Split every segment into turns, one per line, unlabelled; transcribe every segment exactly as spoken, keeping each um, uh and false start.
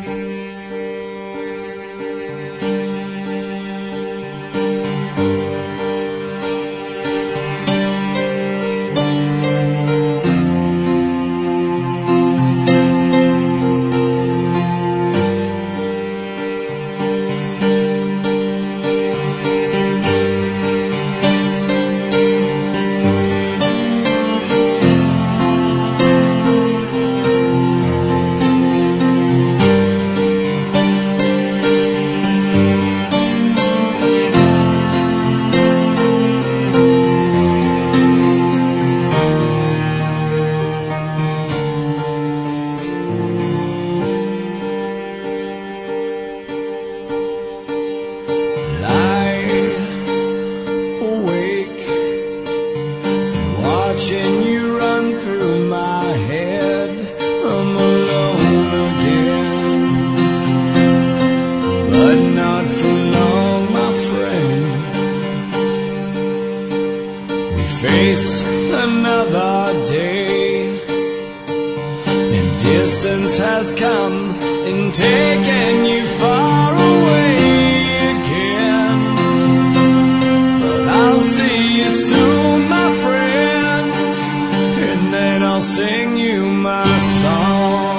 Watching you run through my head, I'm alone again. But not for long, my friend. We face another day, and distance has come and taken you far away again. But I'll see you soon, my friend, and then I'll sing you my song.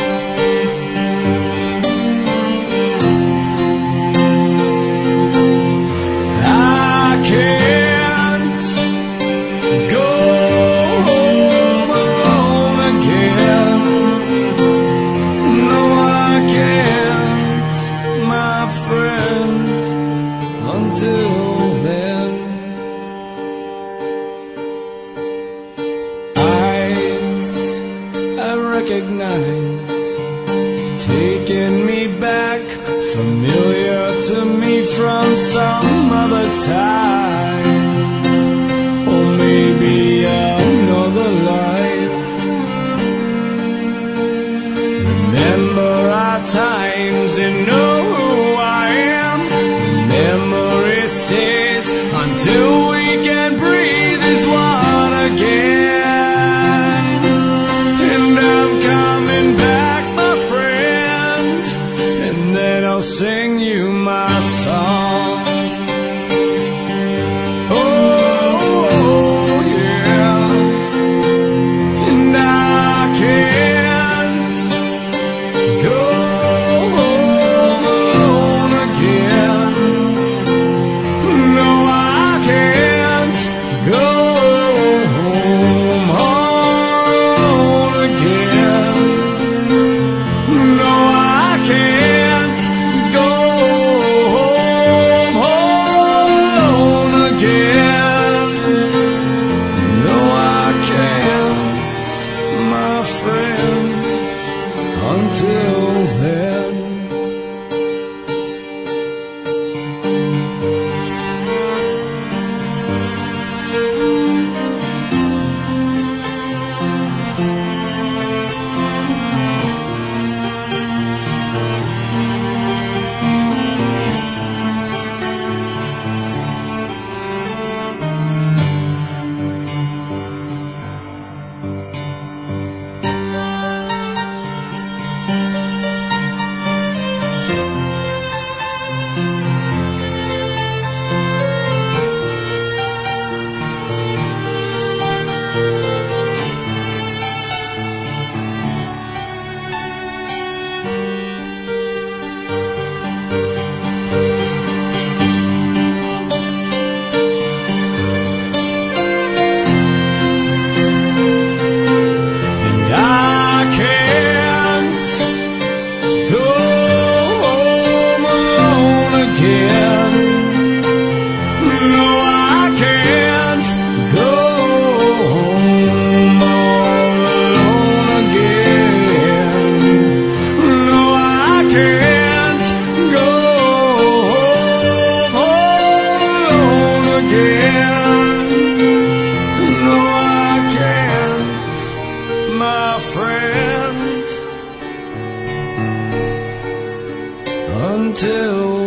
I can't go home alone again. No, I can't, my friend, until then. I recognize, taking me back, familiar to me from some other time, or maybe another life. Remember our times and know who I am. The memory stays until we can breathe as one again. I'll sing you my song. Oh, yeah. And I can't go home alone again. No, I can't go home alone again. No, I can't until then. Until